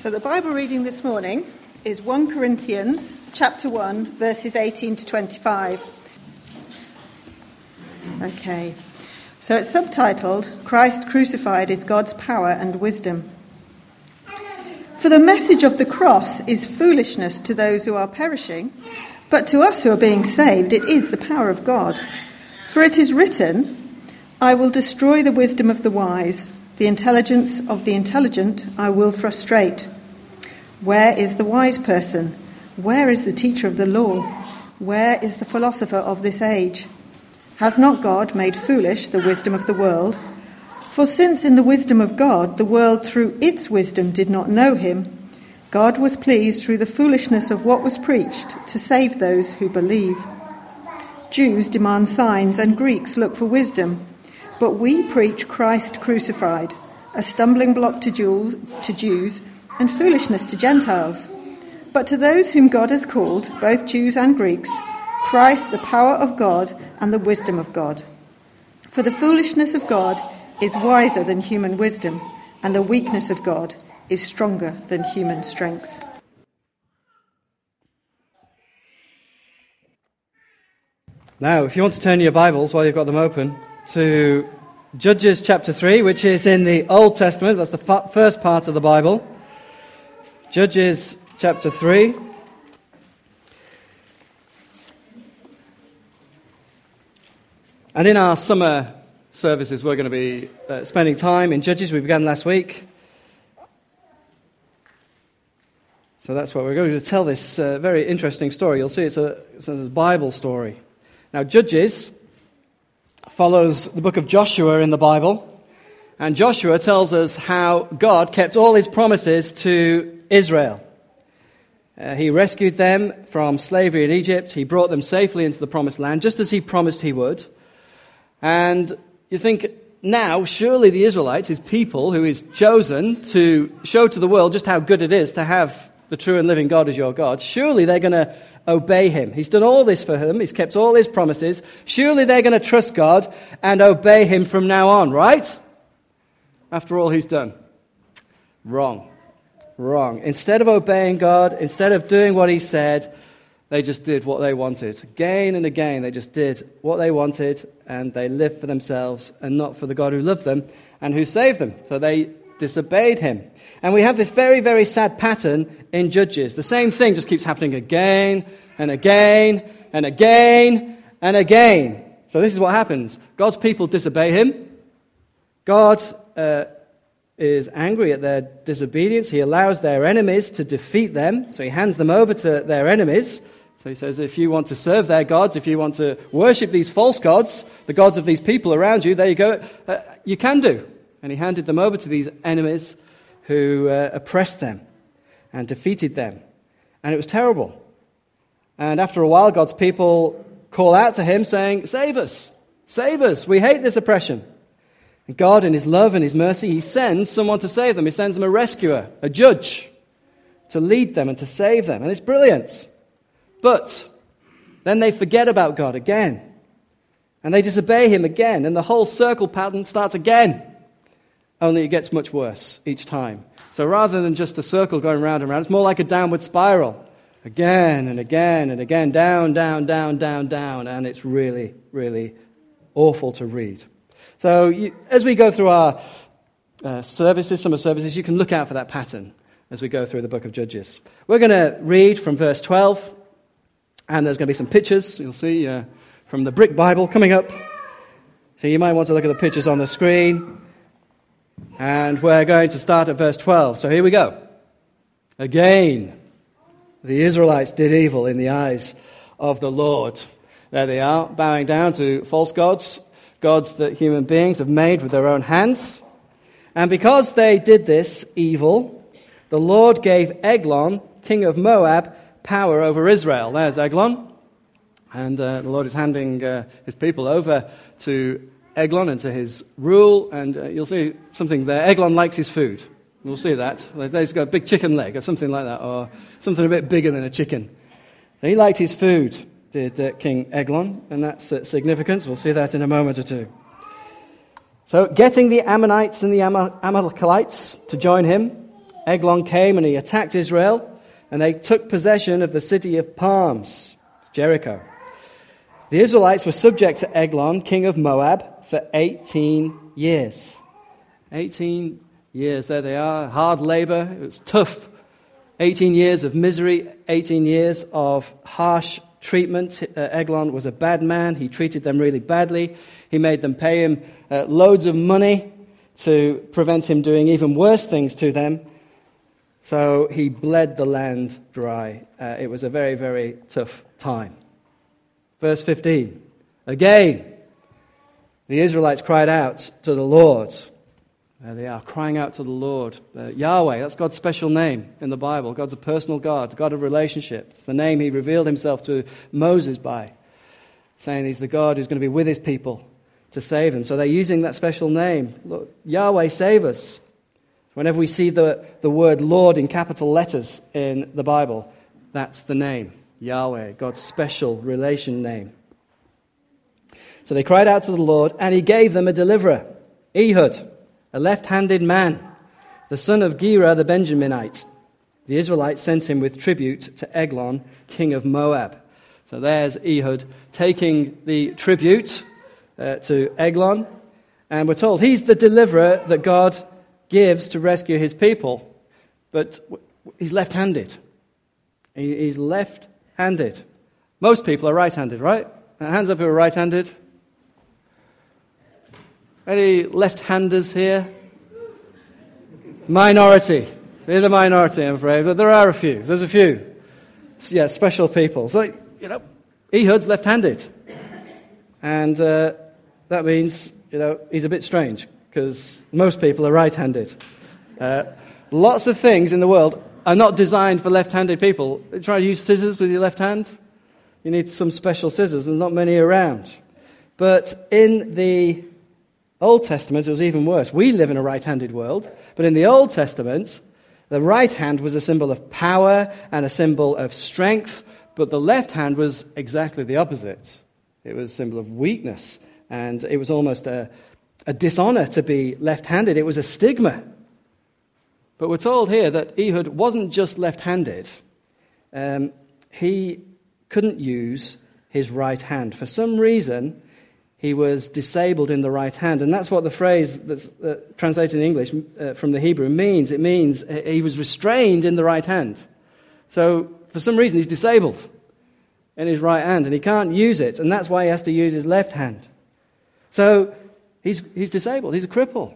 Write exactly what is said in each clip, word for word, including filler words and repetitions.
So the Bible reading this morning is First Corinthians chapter one, verses eighteen to twenty-five. Okay, so it's subtitled, Christ Crucified is God's Power and Wisdom. For the message of the cross is foolishness to those who are perishing, but to us who are being saved it is the power of God. For it is written, I will destroy the wisdom of the wise, the intelligence of the intelligent I will frustrate. Where is the wise person? Where is the teacher of the law? Where is the philosopher of this age? Has not God made foolish the wisdom of the world? For since in the wisdom of God the world through its wisdom did not know him, God was pleased through the foolishness of what was preached to save those who believe. Jews demand signs and Greeks look for wisdom. But we preach Christ crucified, a stumbling block to Jews, to Jews and foolishness to Gentiles. But to those whom God has called, both Jews and Greeks, Christ the power of God and the wisdom of God. For the foolishness of God is wiser than human wisdom, and the weakness of God is stronger than human strength. Now, if you want to turn your Bibles while you've got them open to Judges chapter three, which is in the Old Testament. That's the f- first part of the Bible. Judges chapter three. And in our summer services, we're going to be uh, spending time in Judges. We began last week. So that's what we're going to tell this uh, very interesting story. You'll see it's a, it's a Bible story. Now, Judges follows the book of Joshua in the Bible, and Joshua tells us how God kept all his promises to Israel. Uh, he rescued them from slavery in Egypt. He brought them safely into the promised land, just as he promised he would. And you think, now, surely the Israelites, his people, who is chosen to show to the world just how good it is to have the true and living God as your God, surely they're going to obey him. He's done all this for him. He's kept all his promises. Surely they're going to trust God and obey him from now on, right? After all he's done. Wrong. Wrong. Instead of obeying God, instead of doing what he said, they just did what they wanted. Again and again, they just did what they wanted, and they lived for themselves and not for the God who loved them and who saved them. So they disobeyed him. And we have this very, very sad pattern in Judges. The same thing just keeps happening again and again and again and again. So this is what happens. God's people disobey him. God uh, is angry at their disobedience. He allows their enemies to defeat them. So he hands them over to their enemies. So he says, if you want to serve their gods, if you want to worship these false gods, the gods of these people around you, there you go. Uh, you can do. And he handed them over to these enemies who uh, oppressed them and defeated them. And it was terrible. And after a while, God's people call out to him saying, save us, save us, we hate this oppression. And God, in his love and his mercy, he sends someone to save them. He sends them a rescuer, a judge, to lead them and to save them. And it's brilliant. But then they forget about God again. And they disobey him again. And the whole circle pattern starts again. Only it gets much worse each time. So rather than just a circle going round and round, it's more like a downward spiral. Again and again and again, down, down, down, down, down. And it's really, really awful to read. So you, as we go through our uh, services, summer services, you can look out for that pattern as we go through the book of Judges. We're going to read from verse twelve. And there's going to be some pictures, you'll see, uh, from the Brick Bible coming up. So you might want to look at the pictures on the screen. And we're going to start at verse twelve. So here we go. Again, the Israelites did evil in the eyes of the Lord. There they are, bowing down to false gods, gods that human beings have made with their own hands. And because they did this evil, the Lord gave Eglon, king of Moab, power over Israel. There's Eglon. And uh, the Lord is handing uh, his people over to Eglon and to his rule, and uh, you'll see something there. Eglon likes his food. We'll see that. He's got a big chicken leg or something like that, or something a bit bigger than a chicken. So he liked his food, did uh, King Eglon, and that's uh, significant. We'll see that in a moment or two. So getting the Ammonites and the Am- Amalekites to join him, Eglon came and he attacked Israel, and they took possession of the city of palms, Jericho. The Israelites were subject to Eglon, king of Moab, for eighteen years. eighteen years, there they are, hard labor, it was tough. eighteen years of misery, eighteen years of harsh treatment. Uh, Eglon was a bad man. He treated them really badly. He made them pay him uh, loads of money to prevent him doing even worse things to them. So he bled the land dry. Uh, it was a very, very tough time. Verse fifteen. Again, the Israelites cried out to the Lord. There they are, crying out to the Lord. Uh, Yahweh, that's God's special name in the Bible. God's a personal God, God of relationships. It's the name he revealed himself to Moses by, saying he's the God who's going to be with his people to save them. So they're using that special name. Look, Yahweh, save us. Whenever we see the, the word Lord in capital letters in the Bible, that's the name, Yahweh, God's special relation name. So they cried out to the Lord, and he gave them a deliverer, Ehud, a left-handed man, the son of Gera the Benjaminite. The Israelites sent him with tribute to Eglon, king of Moab. So there's Ehud taking the tribute uh, to Eglon, and we're told he's the deliverer that God gives to rescue his people, but he's left-handed. He, he's left-handed. Most people are right-handed, right? Hands up who are right-handed. Any left-handers here? Minority. They're the minority, I'm afraid, but there are a few. There's a few. Yeah, special people. So, you know, Ehud's left-handed. And uh, that means, you know, he's a bit strange, because most people are right-handed. Uh, lots of things in the world are not designed for left-handed people. You try to use scissors with your left hand, you need some special scissors, and not many around. But in the Old Testament, it was even worse. We live in a right-handed world, but in the Old Testament, the right hand was a symbol of power and a symbol of strength, but the left hand was exactly the opposite. It was a symbol of weakness, and it was almost a, a dishonor to be left-handed. It was a stigma. But we're told here that Ehud wasn't just left-handed. Um, he couldn't use his right hand. For some reason, he was disabled in the right hand. And that's what the phrase that's uh, translated in English uh, from the Hebrew means. It means he was restrained in the right hand. So for some reason, he's disabled in his right hand, and he can't use it. And that's why he has to use his left hand. So he's, he's disabled. He's a cripple.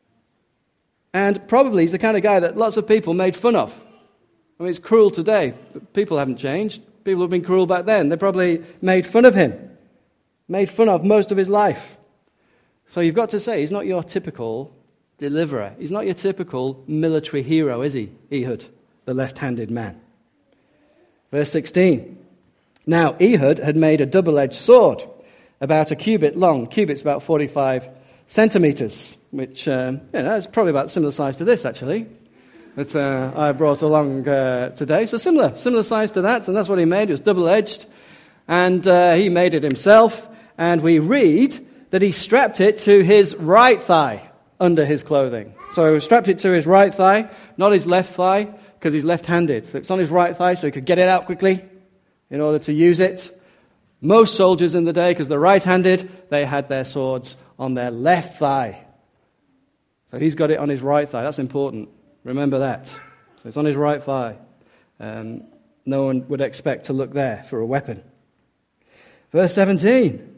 And probably he's the kind of guy that lots of people made fun of. I mean, it's cruel today, but people haven't changed. People have been cruel back then. They probably made fun of him. Made fun of most of his life. So you've got to say, he's not your typical deliverer. He's not your typical military hero, is he, Ehud, the left-handed man? Verse sixteen. Now Ehud had made a double-edged sword, about a cubit long. Cubit's about forty-five centimeters, which um, you know, is probably about similar size to this, actually, that uh, I brought along uh, today. So similar, similar size to that, and that's what he made. It was double-edged, and uh, he made it himself. And we read that he strapped it to his right thigh under his clothing. So he strapped it to his right thigh, not his left thigh, because he's left-handed. So it's on his right thigh so he could get it out quickly in order to use it. Most soldiers in the day, because they're right-handed, they had their swords on their left thigh. So he's got it on his right thigh. That's important. Remember that. So it's on his right thigh. Um, no one would expect to look there for a weapon. Verse seventeen.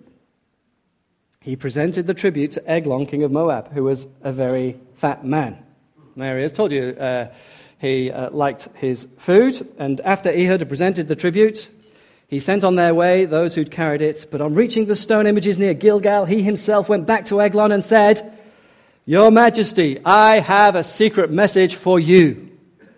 He presented the tribute to Eglon, king of Moab, who was a very fat man. There he is. Told you uh, he uh, liked his food. And after Ehud had presented the tribute, he sent on their way those who'd carried it. But on reaching the stone images near Gilgal, he himself went back to Eglon and said, "Your Majesty, I have a secret message for you."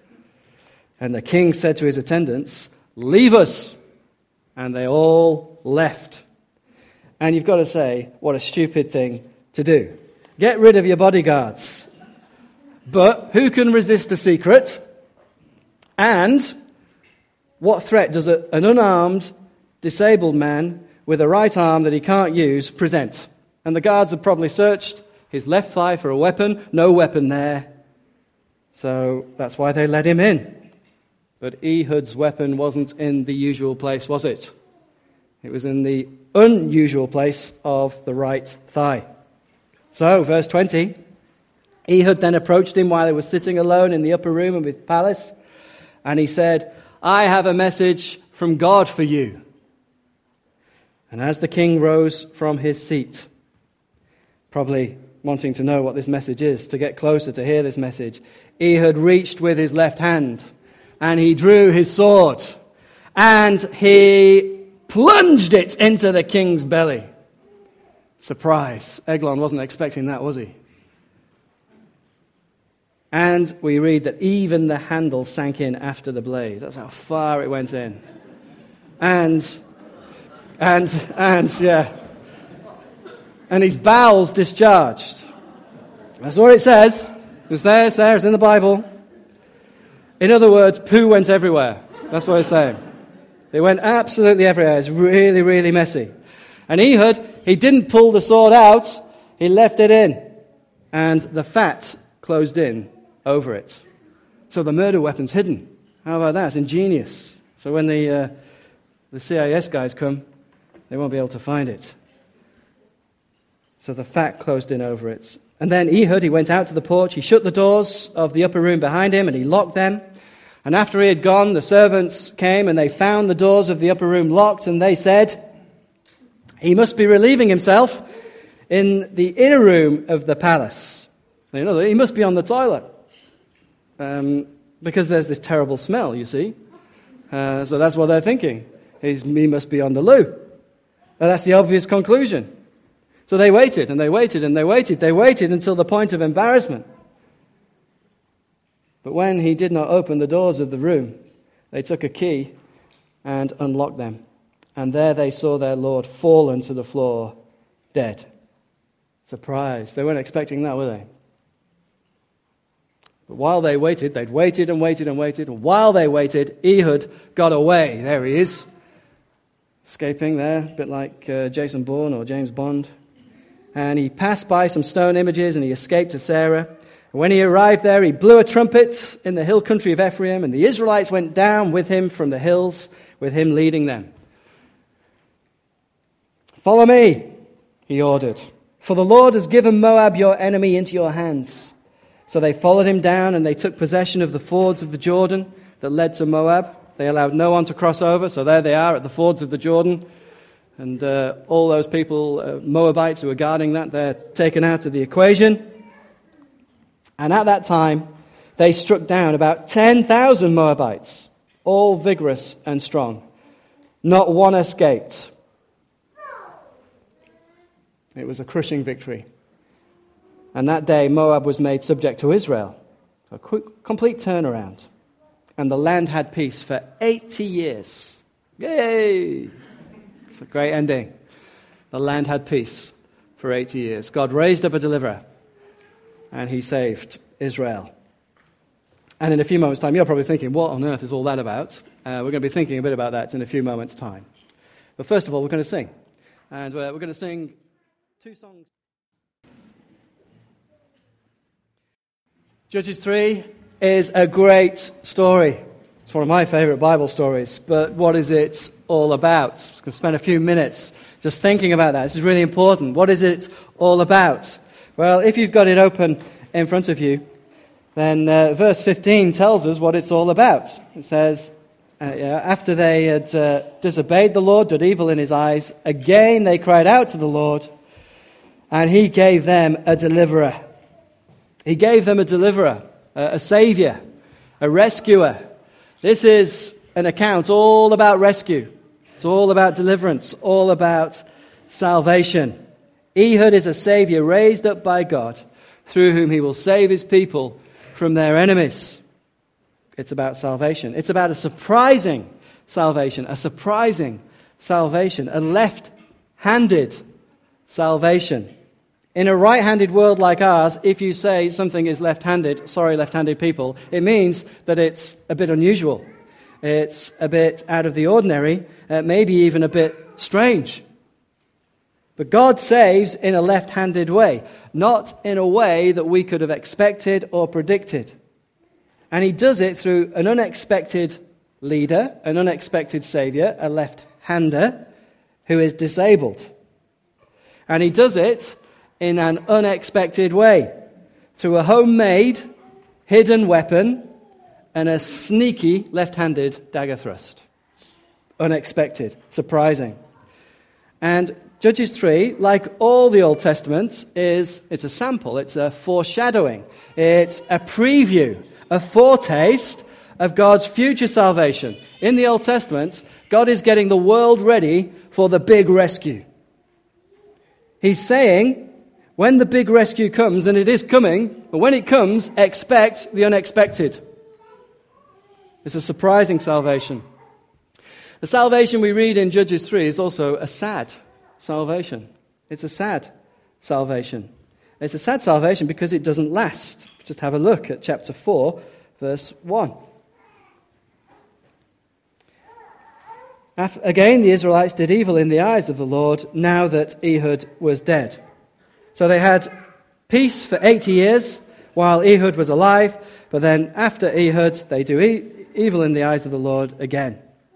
And the king said to his attendants, "Leave us." And they all left. And you've got to say, what a stupid thing to do. Get rid of your bodyguards. But who can resist a secret? And what threat does a, an unarmed, disabled man with a right arm that he can't use present? And the guards have probably searched his left thigh for a weapon. No weapon there. So that's why they let him in. But Ehud's weapon wasn't in the usual place, was it? It was in the unusual place of the right thigh. So, verse twenty, Ehud then approached him while he was sitting alone in the upper room of his palace, and he said, I have a message from God for you. And as the king rose from his seat, probably wanting to know what this message is, to get closer to hear this message, Ehud reached with his left hand, and he drew his sword, and he plunged it into the king's belly. Surprise. Eglon wasn't expecting that, was he? And we read that even the handle sank in after the blade. That's how far it went in. And, and, and, yeah. And his bowels discharged. That's what it says. It's there, it's there, it's in the Bible. In other words, poo went everywhere. That's what it's saying. It went absolutely everywhere. It's really, really messy. And Ehud, he didn't pull the sword out, he left it in. And the fat closed in over it. So the murder weapon's hidden. How about that? It's ingenious. So when the, uh, the C I S guys come, they won't be able to find it. So the fat closed in over it. And then Ehud, he went out to the porch, he shut the doors of the upper room behind him, and he locked them. And after he had gone, the servants came, and they found the doors of the upper room locked, and they said, he must be relieving himself in the inner room of the palace. You know, he must be on the toilet. Um, because there's this terrible smell, you see. Uh, so that's what they're thinking. He's, he must be on the loo. Well, that's the obvious conclusion. So they waited, and they waited, and they waited. They waited until the point of embarrassment. But when he did not open the doors of the room, they took a key and unlocked them. And there they saw their Lord fallen to the floor, dead. Surprise. They weren't expecting that, were they? But while they waited, they'd waited and waited and waited. And while they waited, Ehud got away. There he is. Escaping there, a bit like uh, Jason Bourne or James Bond. And he passed by some stone images and he escaped to Sarah. And when he arrived there, he blew a trumpet in the hill country of Ephraim, and the Israelites went down with him from the hills, with him leading them. Follow me, he ordered, for the Lord has given Moab, your enemy, into your hands. So they followed him down, and they took possession of the fords of the Jordan that led to Moab. They allowed no one to cross over, so there they are at the fords of the Jordan. And uh, all those people, uh, Moabites who were guarding that, they're taken out of the equation. And at that time, they struck down about ten thousand Moabites, all vigorous and strong. Not one escaped. It was a crushing victory. And that day, Moab was made subject to Israel. A quick, complete turnaround. And the land had peace for eighty years. Yay! It's a great ending. The land had peace for eighty years. God raised up a deliverer, and he saved Israel. And in a few moments' time, you're probably thinking, what on earth is all that about? Uh, we're going to be thinking a bit about that in a few moments' time. But first of all, we're going to sing. And uh, we're going to sing two songs. Judges three is a great story. It's one of my favorite Bible stories. But what is it all about? I'm going to spend a few minutes just thinking about that. This is really important. What is it all about? Well, if you've got it open in front of you, then uh, verse fifteen tells us what it's all about. It says, uh, yeah, after they had uh, disobeyed the Lord, did evil in his eyes, again they cried out to the Lord, and he gave them a deliverer. He gave them a deliverer, a, a savior, a rescuer. This is an account all about rescue. It's all about deliverance, all about salvation. Ehud is a savior raised up by God, through whom he will save his people from their enemies. It's about salvation. It's about a surprising salvation, a surprising salvation, a left-handed salvation. In a right-handed world like ours, if you say something is left-handed, sorry, left-handed people, it means that it's a bit unusual. It's a bit out of the ordinary, uh, maybe even a bit strange. But God saves in a left-handed way, not in a way that we could have expected or predicted. And he does it through an unexpected leader, an unexpected savior, a left-hander who is disabled. And he does it in an unexpected way, through a homemade, hidden weapon and a sneaky left-handed dagger thrust. Unexpected, surprising. And Judges three, like all the Old Testament, is it's a sample, it's a foreshadowing, it's a preview, a foretaste of God's future salvation. In the Old Testament, God is getting the world ready for the big rescue. He's saying, when the big rescue comes, and it is coming, but when it comes, expect the unexpected. It's a surprising salvation. The salvation we read in Judges three is also a sad salvation. It's a sad salvation. It's a sad salvation because it doesn't last. Just have a look at chapter four, verse one. Again, the Israelites did evil in the eyes of the Lord now that Ehud was dead. So they had peace for eighty years while Ehud was alive, but then after Ehud, they do e- evil in the eyes of the Lord again.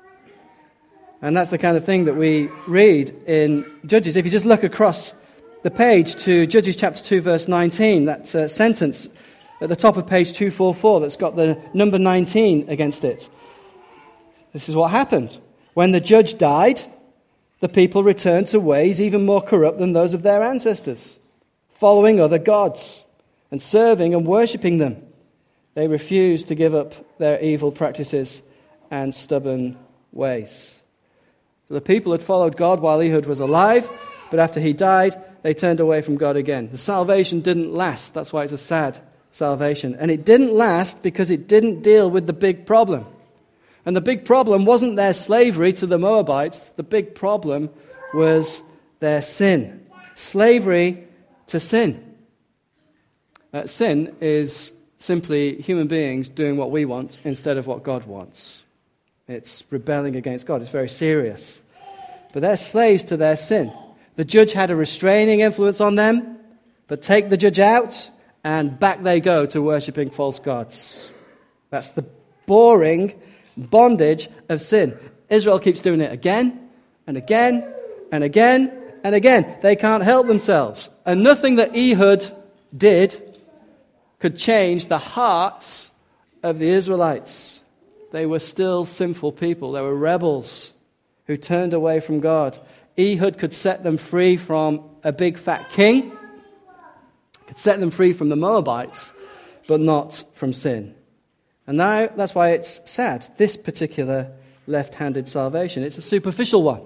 And that's the kind of thing that we read in Judges. If you just look across the page to Judges chapter two, verse nineteen, that uh, sentence at the top of page two forty-four that's got the number nineteen against it. This is what happened. When the judge died, the people returned to ways even more corrupt than those of their ancestors, following other gods and serving and worshipping them. They refused to give up their evil practices and stubborn ways. So the people had followed God while Ehud was alive, but after he died, they turned away from God again. The salvation didn't last. That's why it's a sad salvation. And it didn't last because it didn't deal with the big problem. And the big problem wasn't their slavery to the Moabites. The big problem was their sin. Slavery to sin. Uh, sin is simply human beings doing what we want instead of what God wants. It's rebelling against God. It's very serious. But they're slaves to their sin. The judge had a restraining influence on them, but take the judge out, and back they go to worshipping false gods. That's the boring bondage of sin. Israel keeps doing it again and again and again and again. They can't help themselves. And nothing that Ehud did could change the hearts of the Israelites. They were still sinful people. They were rebels who turned away from God. Ehud could set them free from a big fat king, could set them free from the Moabites, but not from sin. And now that's why it's sad, this particular left-handed salvation. It's a superficial one.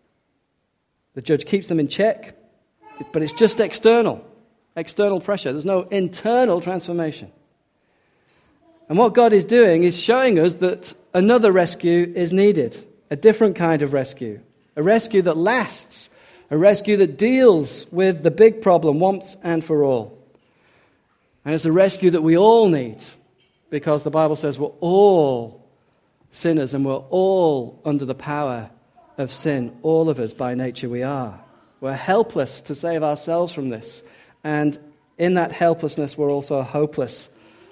The judge keeps them in check, but it's just external, external pressure. There's no internal transformation. And what God is doing is showing us that another rescue is needed, a different kind of rescue, a rescue that lasts, a rescue that deals with the big problem once and for all. And it's a rescue that we all need, because the Bible says we're all sinners and we're all under the power of sin. All of us, by nature, we are. We're helpless to save ourselves from this. And in that helplessness, we're also hopeless.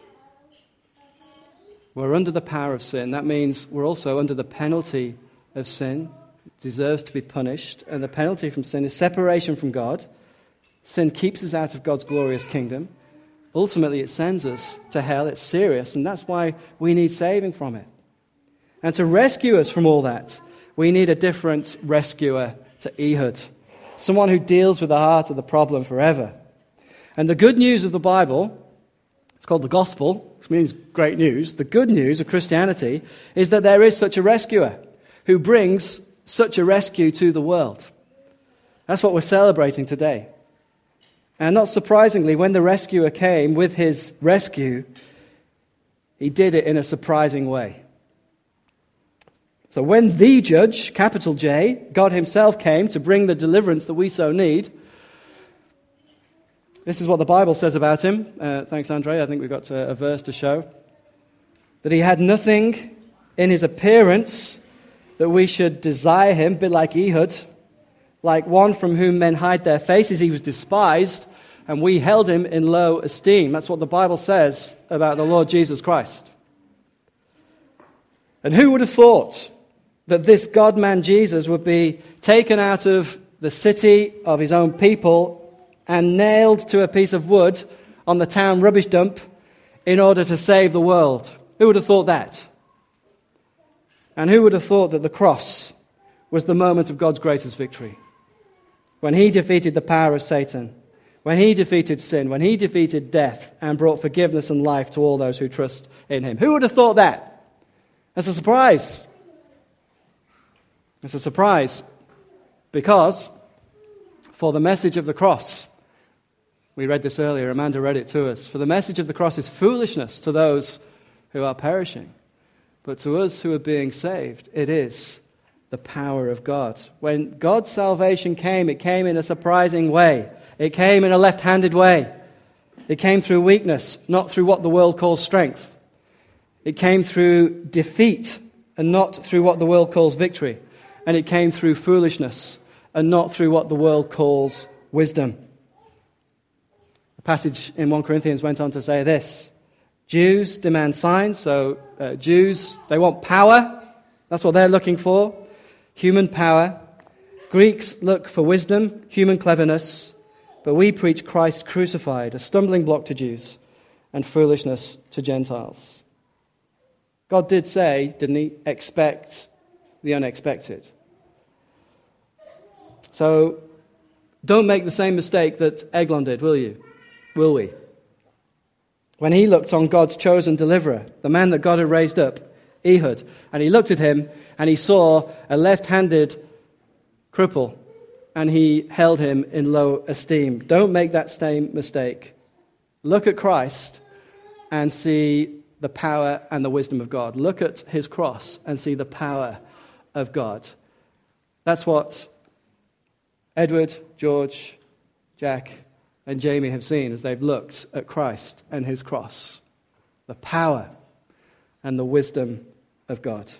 We're under the power of sin. That means we're also under the penalty of sin. It deserves to be punished. And the penalty from sin is separation from God. Sin keeps us out of God's glorious kingdom. Ultimately, it sends us to hell. It's serious, and that's why we need saving from it. And to rescue us from all that, we need a different rescuer to Ehud, someone who deals with the heart of the problem forever. And the good news of the Bible, it's called the gospel, which means great news. The good news of Christianity is that there is such a rescuer who brings such a rescue to the world. That's what we're celebrating today. And not surprisingly, when the rescuer came with his rescue, he did it in a surprising way. So when the judge, capital J, God himself came to bring the deliverance that we so need, this is what the Bible says about him. Uh, thanks, Andre. I think we've got a, a verse to show. That he had nothing in his appearance that we should desire him, a bit like Ehud, like one from whom men hide their faces. He was despised, and we held him in low esteem. That's what the Bible says about the Lord Jesus Christ. And who would have thought that this God-man Jesus would be taken out of the city of his own people and nailed to a piece of wood on the town rubbish dump in order to save the world? Who would have thought that? And who would have thought that the cross was the moment of God's greatest victory? When he defeated the power of Satan, when he defeated sin, when he defeated death and brought forgiveness and life to all those who trust in him. Who would have thought that? That's a surprise. It's a surprise because for the message of the cross, we read this earlier, Amanda read it to us, for the message of the cross is foolishness to those who are perishing. But to us who are being saved, it is the power of God. When God's salvation came, it came in a surprising way. It came in a left-handed way. It came through weakness, not through what the world calls strength. It came through defeat and not through what the world calls victory. And it came through foolishness and not through what the world calls wisdom. The passage in First Corinthians went on to say this: Jews demand signs, so uh, Jews, they want power. That's what they're looking for, human power. Greeks look for wisdom, human cleverness. But we preach Christ crucified, a stumbling block to Jews and foolishness to Gentiles. God did say, didn't he, expect the unexpected. So don't make the same mistake that Eglon did, will you? Will we? When he looked on God's chosen deliverer, the man that God had raised up, Ehud, and he looked at him and he saw a left-handed cripple and he held him in low esteem. Don't make that same mistake. Look at Christ and see the power and the wisdom of God. Look at his cross and see the power of God. That's what Edward, George, Jack, and Jamie have seen as they've looked at Christ and his cross. The power and the wisdom of God.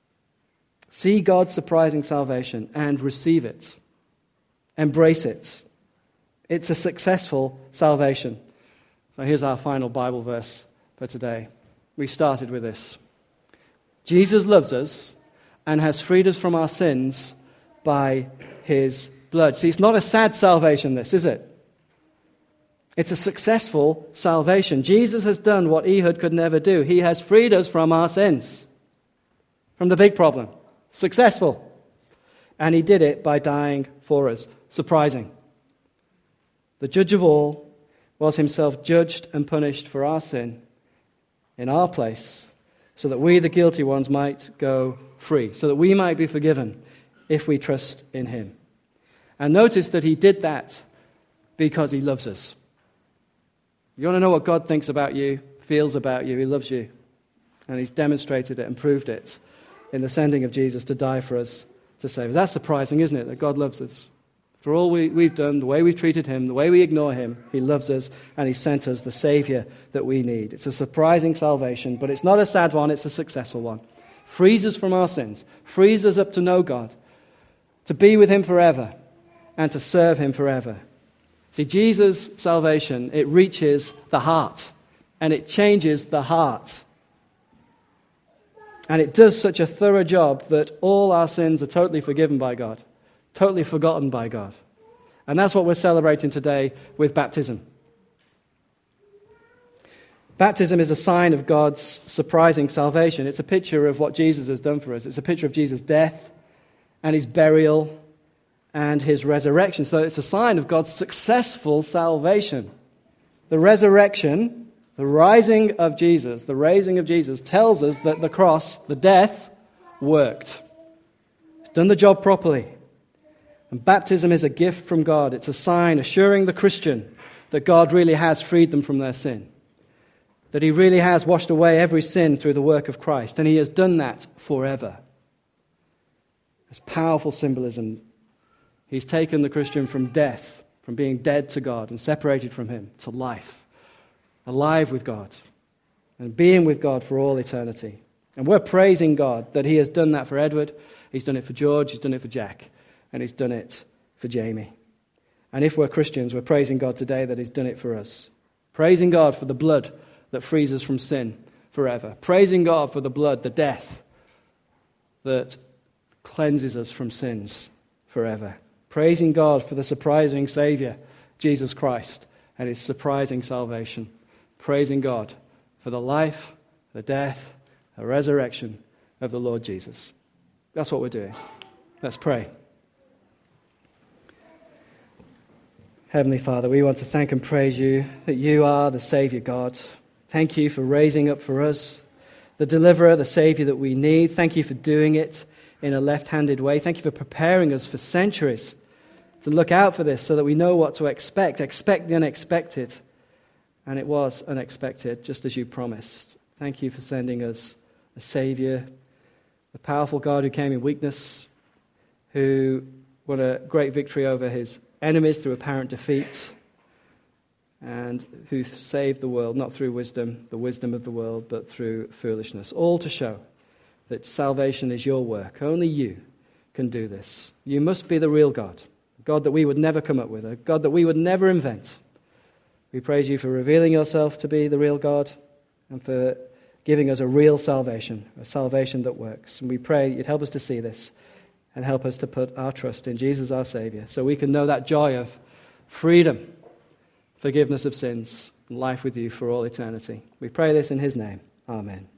See God's surprising salvation and receive it. Embrace it. It's a successful salvation. So here's our final Bible verse for today. We started with this. Jesus loves us and has freed us from our sins by his blood. See, it's not a sad salvation, this, is it? It's a successful salvation. Jesus has done what Ehud could never do. He has freed us from our sins, from the big problem. Successful. And he did it by dying for us. Surprising. The judge of all was himself judged and punished for our sin in our place, so that we, the guilty ones, might go free, so that we might be forgiven if we trust in him. And notice that he did that because he loves us. You want to know what God thinks about you, feels about you? He loves you. And he's demonstrated it and proved it in the sending of Jesus to die for us, to save us. That's surprising, isn't it, that God loves us? For all we, we've done, the way we've treated him, the way we ignore him, he loves us and he sent us the Savior that we need. It's a surprising salvation, but it's not a sad one, it's a successful one. Frees us from our sins, frees us up to know God, to be with him forever, and to serve him forever. See, Jesus' salvation, it reaches the heart, and it changes the heart. And it does such a thorough job that all our sins are totally forgiven by God, totally forgotten by God. And that's what we're celebrating today with baptism. Baptism is a sign of God's surprising salvation. It's a picture of what Jesus has done for us. It's a picture of Jesus' death and his burial and his resurrection. So it's a sign of God's successful salvation. The resurrection, the rising of Jesus, the raising of Jesus tells us that the cross, the death, worked. It's done the job properly. And baptism is a gift from God. It's a sign assuring the Christian that God really has freed them from their sin. That he really has washed away every sin through the work of Christ. And he has done that forever. It's powerful symbolism. He's taken the Christian from death, from being dead to God and separated from him, to life. Alive with God. And being with God for all eternity. And we're praising God that he has done that for Edward. He's done it for George. He's done it for Jack. And he's done it for Jamie. And if we're Christians, we're praising God today that he's done it for us. Praising God for the blood that frees us from sin forever. Praising God for the blood, the death that cleanses us from sins forever. Praising God for the surprising Saviour, Jesus Christ, and his surprising salvation. Praising God for the life, the death, the resurrection of the Lord Jesus. That's what we're doing. Let's pray. Heavenly Father, we want to thank and praise you that you are the Saviour God. Thank you for raising up for us the deliverer, the Saviour that we need. Thank you for doing it in a left-handed way. Thank you for preparing us for centuries to look out for this so that we know what to expect. Expect the unexpected. And it was unexpected, just as you promised. Thank you for sending us a Saviour, the powerful God who came in weakness, who won a great victory over his enemies through apparent defeat, and who saved the world, not through wisdom, the wisdom of the world, but through foolishness. All to show that salvation is your work. Only you can do this. You must be the real God, a God that we would never come up with, a God that we would never invent. We praise you for revealing yourself to be the real God and for giving us a real salvation, a salvation that works. And we pray you'd help us to see this and help us to put our trust in Jesus our Saviour so we can know that joy of freedom, forgiveness of sins, and life with you for all eternity. We pray this in his name. Amen.